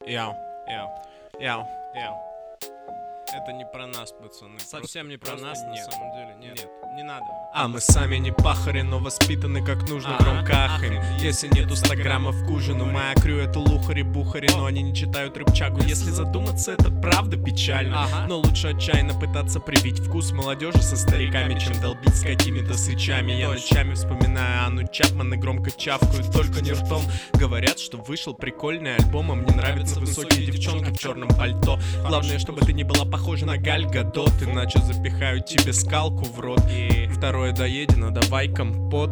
Яу, яу, яу, яу. Это не про нас, пацаны. Совсем не про нас, нет. на самом деле, нет. Не надо. А мы сами не пахари, но воспитаны как нужно, громко ахаем. Если нету 100 граммов к ужину, моя крю это лухари-бухари, но они не читают рыбчагу. Если задуматься, это правда печально. Но лучше отчаянно пытаться привить вкус молодежи со стариками, чем долбить скотими-то свечами. Я ночами вспоминаю Анну Чапман и громко чавкаю, только не ртом. Говорят, что вышел прикольный альбом, а мне нравятся высокие девчонки в черном пальто. Главное, чтобы ты не была похожа на Галь Гадот, иначе запихаю тебе скалку в рот. И второе доедено, давай компот.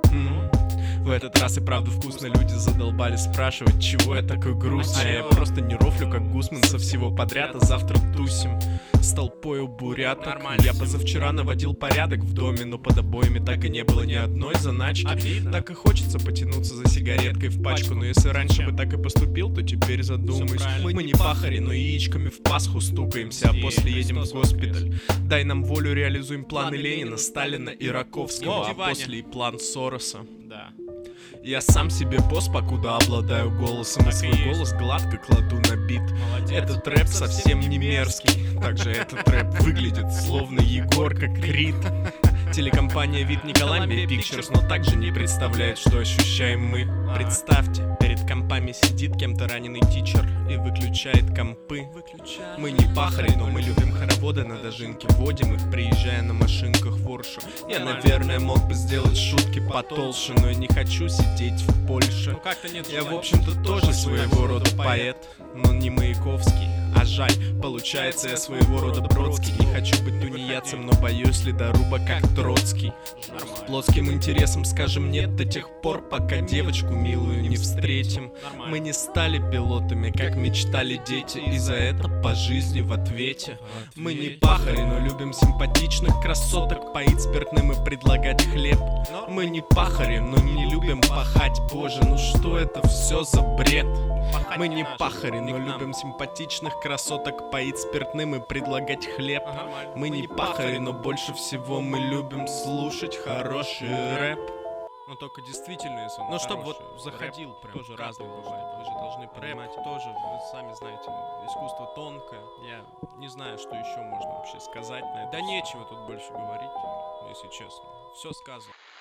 В этот раз и правда вкусно, люди задолбали спрашивать, чего я такой грустный. Я просто не рофлю, как Гусман, со всего подряд, а завтра тусим с толпой у буряток. Нормально. Я позавчера наводил порядок в доме, но под обоями так и не было ни одной заначки. Обидно. Так и хочется потянуться за сигареткой в пачку, но если раньше бы так и поступил, то теперь задумаюсь. правильно. Мы не пахари, но яичками в Пасху стукаемся, а после едем в госпиталь. Дай нам волю, реализуем планы Ленина, Сталина и Раковского, а Диване. после и план Сороса. Да. Я сам себе босс, покуда обладаю голосом, и Так и свой есть. голос гладко кладу на бит. Молодец. Этот рэп совсем не мерзкий. Также этот рэп выглядит словно Егорка Крид. Телекомпания «Вид» не Columbia Pictures, но также не представляет, что ощущаем мы. Представьте, перед компами сидит кем-то раненый тичер и выключает компы. Мы не пахари, но мы любим хороводы на дожинке, водим их, приезжая на машинках в Оршу. Я, наверное, мог бы сделать шутки потолще, но я не хочу сидеть в Польше. Ну как-то нет Я, в желания. общем-то, тоже своего рода поэт, но не Маяковский. А жаль, получается, я своего рода Бродский. Не хочу быть тунеядцем, но боюсь ледоруба, как Троцкий. Плотским интересом скажем нет до тех пор, пока девочку милую не встретим. Мы не стали пилотами, как мечтали дети, и за это по жизни в ответе. Мы не пахари, но любим симпатичных красоток, поить спиртным и предлагать хлеб. Мы не пахари, но не любим пахать. Боже, ну что это все за бред? Мы не пахари, но любим симпатичных красоток, поить спиртным и предлагать хлеб. Мы не пахари, но больше всего мы любим слушать хороший рэп. Ну только действительно, если он Ну, чтоб хороший. вот заходил Рэп прям, тоже как разный его бывает. Вы же должны понимать. Рэп тоже, вы сами знаете, искусство тонкое. Я не знаю, что еще можно вообще сказать на это. Да всё. нечего тут больше говорить, если честно. Все сказано.